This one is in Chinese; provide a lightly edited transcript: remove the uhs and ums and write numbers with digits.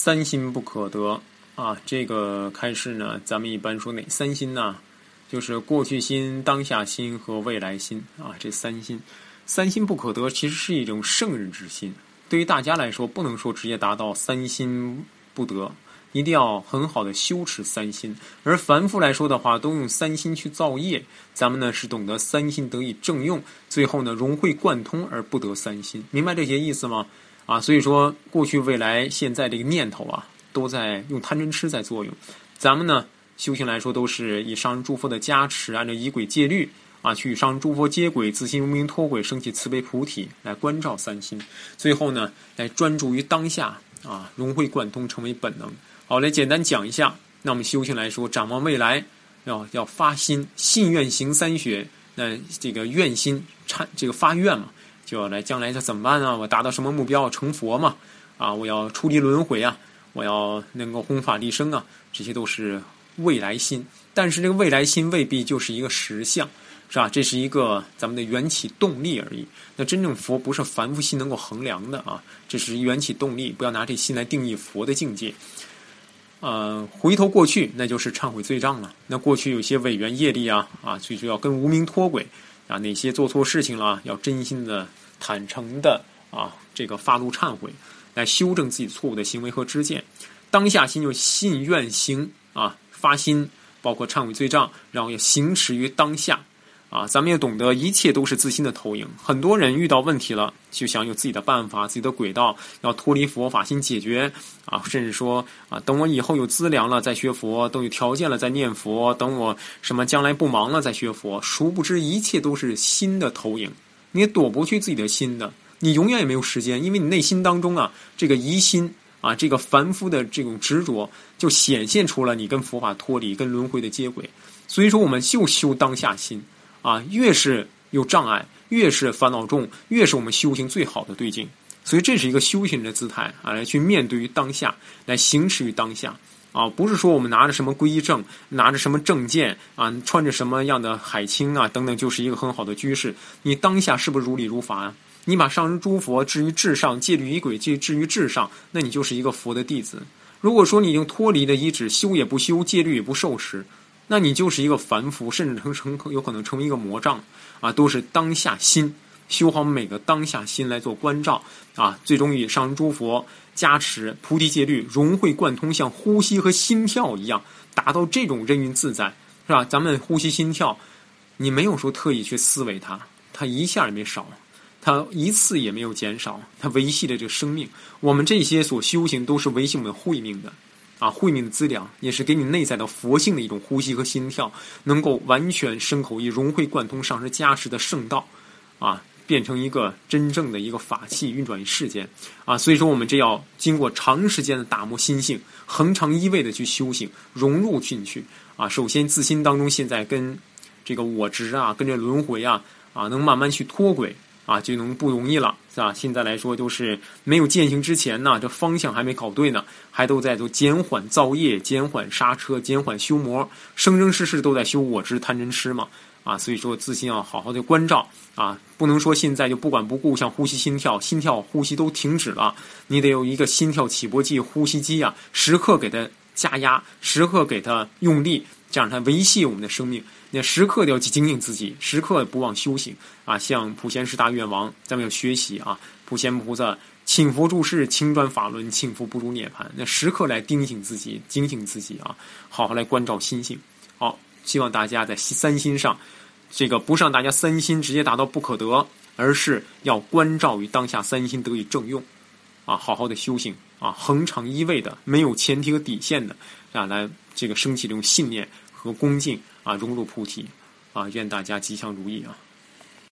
三心不可得啊，这个开示呢，咱们一般说哪三心呢？就是过去心、当下心和未来心啊，这三心。三心不可得其实是一种圣人之心，对于大家来说，不能说直接达到三心不得，一定要很好的修持三心。而凡夫来说的话，都用三心去造业，咱们呢是懂得三心得以正用，最后呢融会贯通而不得三心。明白这些意思吗？啊，所以说过去、未来、现在这个念头啊，都在用贪嗔痴在作用。咱们呢修行来说，都是以上人诸佛的加持，按照仪轨戒律啊，去与上人诸佛接轨，自心无明脱轨，升起慈悲菩提，来关照三心。最后呢，来专注于当下啊，融会贯通，成为本能。好，来简单讲一下。那我们修行来说，展望未来，要发心，信愿行三学。那这个愿心这个发愿嘛，就要来将来这怎么办啊？我达到什么目标？成佛嘛？啊，我要出离轮回啊，我要能够弘法利生啊，这些都是未来心。但是这个未来心未必就是一个实相，是吧？这是一个咱们的缘起动力而已。那真正佛不是凡夫心能够衡量的啊，这是缘起动力，不要拿这心来定义佛的境界。回头过去，那就是忏悔罪障了。那过去有些违缘业力啊，最主要跟无明脱轨啊，哪些做错事情了，要真心的、坦诚的这个发露忏悔，来修正自己错误的行为和知见。当下心就信愿行发心，包括忏悔罪障，然后要行持于当下咱们也懂得一切都是自心的投影。很多人遇到问题了，就想有自己的办法、自己的轨道，要脱离佛法心解决甚至说等我以后有资粮了再学佛，等有条件了再念佛，等我什么将来不忙了再学佛。殊不知一切都是心的投影，你也躲不去自己的心的，你永远也没有时间，因为你内心当中这个疑心这个凡夫的这种执着，就显现出了你跟佛法脱离、跟轮回的接轨。所以说，我们就修当下心越是有障碍，越是烦恼重，越是我们修行最好的对境。所以这是一个修行人的姿态来去面对于当下，来行持于当下不是说我们拿着什么皈依证，拿着什么证件穿着什么样的海青等等，就是一个很好的居士。你当下是不是如理如法你把上人诸佛置于至上，戒律仪轨置于至上，那你就是一个佛的弟子。如果说你已经脱离了遗址，修也不修，戒律也不受持，那你就是一个凡夫，甚至有可能成为一个魔障都是当下心，修好每个当下心来做关照最终以上人诸佛加持，菩提戒律融会贯通，像呼吸和心跳一样，达到这种任运自在，是吧？咱们呼吸心跳，你没有说特意去思维它一下也没少，它一次也没有减少，它维系了这个生命。我们这些所修行都是维系我们慧命的慧命的资粮，也是给你内在的佛性的一种呼吸和心跳，能够完全身口意融会贯通，上师加持的圣道变成一个真正的一个法器运转于世间所以说我们这要经过长时间的打磨心性，恒常依位的去修行，融入进去首先自心当中现在跟这个我执跟这轮回能慢慢去脱轨就能不容易了，是吧？现在来说都是没有践行之前这方向还没搞对呢，还都在做减缓造业、减缓刹车、减缓修魔，生生世世都在修我执贪嗔痴嘛所以说自心要好好的关照不能说现在就不管不顾，像呼吸心跳呼吸都停止了，你得有一个心跳起搏计、呼吸机时刻给它加压，时刻给它用力，这样它维系我们的生命。那时刻都要精进自己，时刻不忘修行像普贤十大愿王，咱们要学习普贤菩萨请佛住世，轻转法轮，请佛不入涅槃。那时刻来警醒自己好好来关照心性。好，希望大家在三心上，这个不是让大家三心直接达到不可得，而是要关照于当下三心得以正用好好的修行恒常依位的，没有前提和底线的来这个升起这种信念和恭敬融入菩提愿大家吉祥如意